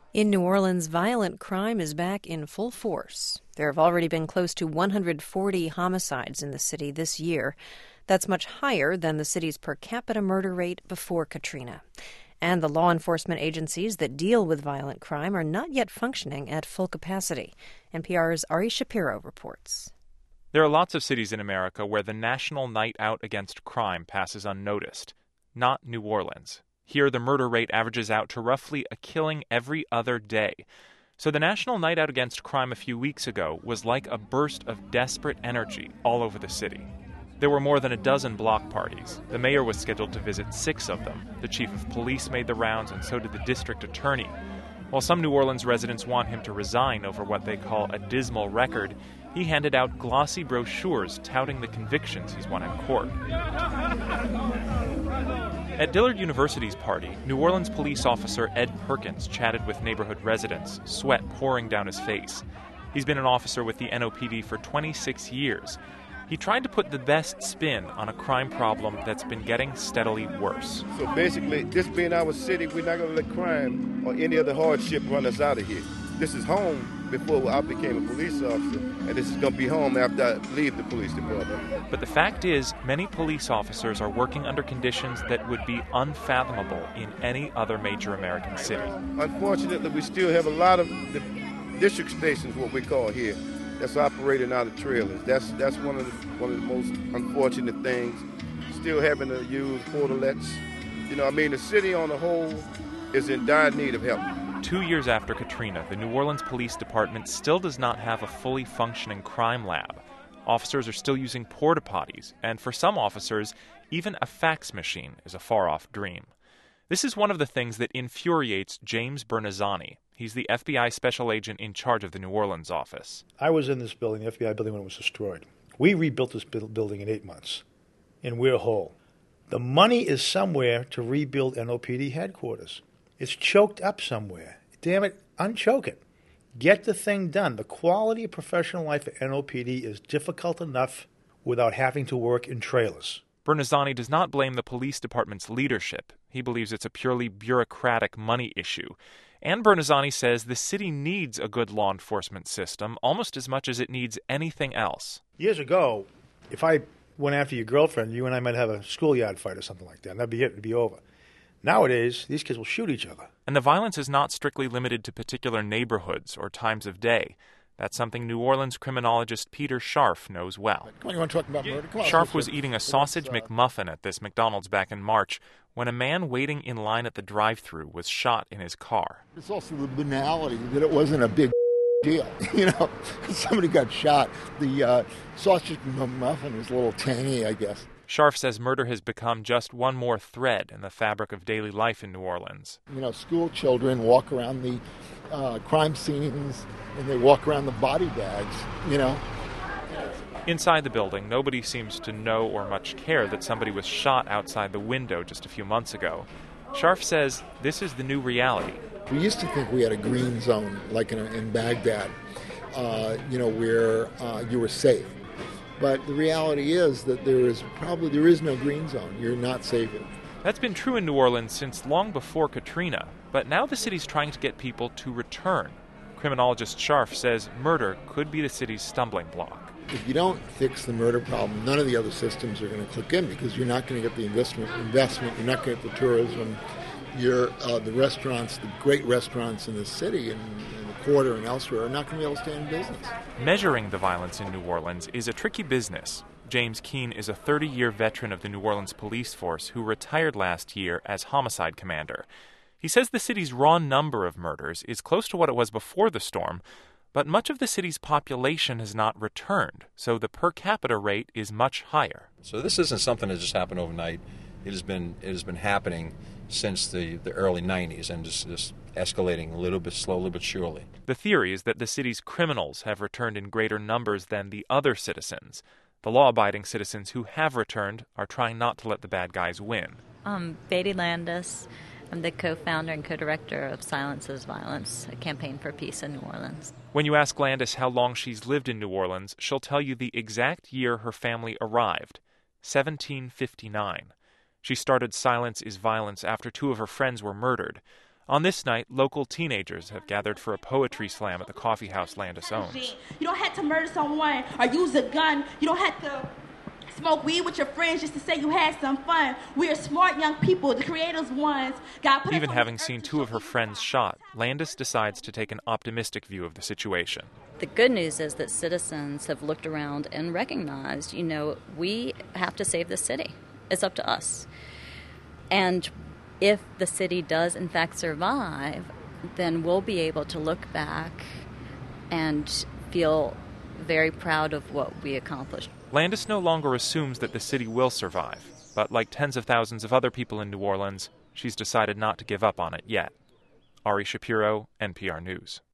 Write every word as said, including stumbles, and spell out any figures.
In New Orleans, violent crime is back in full force. There have already been close to one hundred forty homicides in the city this year. That's much higher than the city's per capita murder rate before Katrina. And the law enforcement agencies that deal with violent crime are not yet functioning at full capacity. N P R's Ari Shapiro reports. There are lots of cities in America where the National Night Out Against Crime passes unnoticed. Not New Orleans. Here, the murder rate averages out to roughly a killing every other day. So the National Night Out Against Crime a few weeks ago was like a burst of desperate energy all over the city. There were more than a dozen block parties. The mayor was scheduled to visit six of them. The chief of police made the rounds, and so did the district attorney. While some New Orleans residents want him to resign over what they call a dismal record, he handed out glossy brochures touting the convictions he's won in court. At Dillard University's party, New Orleans police officer Ed Perkins chatted with neighborhood residents, sweat pouring down his face. He's been an officer with the N O P D for twenty-six years. He tried to put the best spin on a crime problem that's been getting steadily worse. So basically, this being our city, we're not going to let crime or any other hardship run us out of here. This is home before I became a police officer, and this is going to be home after I leave the police department. But the fact is, many police officers are working under conditions that would be unfathomable in any other major American city. Unfortunately, we still have a lot of the district stations, what we call here, that's operating out of trailers. That's that's one of the one of the most unfortunate things. Still having to use portalets. You know, I mean, the city on the whole is in dire need of help. Two years after Katrina, the New Orleans Police Department still does not have a fully functioning crime lab. Officers are still using porta potties, and for some officers, even a fax machine is a far-off dream. This is one of the things that infuriates James Bernazzani. He's the F B I special agent in charge of the New Orleans office. I was in this building, the F B I building, when it was destroyed. We rebuilt this building in eight months, and we're whole. The money is somewhere to rebuild N O P D headquarters. It's choked up somewhere. Damn it, unchoke it. Get the thing done. The quality of professional life at N O P D is difficult enough without having to work in trailers. Bernazzani does not blame the police department's leadership. He believes it's a purely bureaucratic money issue. And Bernazzani says the city needs a good law enforcement system almost as much as it needs anything else. Years ago, if I went after your girlfriend, you and I might have a schoolyard fight or something like that, and that'd be it. It'd be over. Nowadays, these kids will shoot each other. And the violence is not strictly limited to particular neighborhoods or times of day. That's something New Orleans criminologist Peter Scharf knows well. Come on, you want to talk about murder? Come on, Scharf was eating a sausage McMuffin at this McDonald's back in March when a man waiting in line at the drive-thru was shot in his car. It's also the banality that it wasn't a big deal. You know, somebody got shot. The uh, sausage McMuffin was a little tangy, I guess. Scharf says murder has become just one more thread in the fabric of daily life in New Orleans. You know, school children walk around the uh, crime scenes and they walk around the body bags, you know. Inside the building, nobody seems to know or much care that somebody was shot outside the window just a few months ago. Scharf says this is the new reality. We used to think we had a green zone, like in, in Baghdad, uh, you know, where uh, you were safe. But the reality is that there is probably there is no green zone. You're not safe. That's been true in New Orleans since long before Katrina. But now the city's trying to get people to return. Criminologist Scharf says murder could be the city's stumbling block. If you don't fix the murder problem, none of the other systems are going to click in because you're not going to get the investment. Investment. You're not going to get the tourism. You're uh, the restaurants, the great restaurants in the city and in the quarter and elsewhere are not going to be able to stay in business. Measuring the violence in New Orleans is a tricky business. James Keene is a thirty-year veteran of the New Orleans police force who retired last year as homicide commander. He says the city's raw number of murders is close to what it was before the storm, but much of the city's population has not returned, so the per capita rate is much higher. So this isn't something that just happened overnight. It has been it has been happening since the, the early nineties and just, just escalating a little bit slowly but surely. The theory is that the city's criminals have returned in greater numbers than the other citizens. The law-abiding citizens who have returned are trying not to let the bad guys win. Um, Beatty Landis. I'm the co-founder and co-director of Silence is Violence, a campaign for peace in New Orleans. When you ask Landis how long she's lived in New Orleans, she'll tell you the exact year her family arrived, seventeen fifty-nine. She started Silence is Violence after two of her friends were murdered. On this night, local teenagers have gathered for a poetry slam at the coffee house Landis owns. You don't have to murder someone or use a gun. You don't have to smoke weed with your friends just to say you had some fun. We are smart young people, the creative ones. God put Even having seen two of her friends shot, Landis decides to take an optimistic view of the situation. The good news is that citizens have looked around and recognized, you know, we have to save the city. It's up to us. And if the city does, in fact, survive, then we'll be able to look back and feel very proud of what we accomplished. Landis no longer assumes that the city will survive, but like tens of thousands of other people in New Orleans, she's decided not to give up on it yet. Ari Shapiro, N P R News.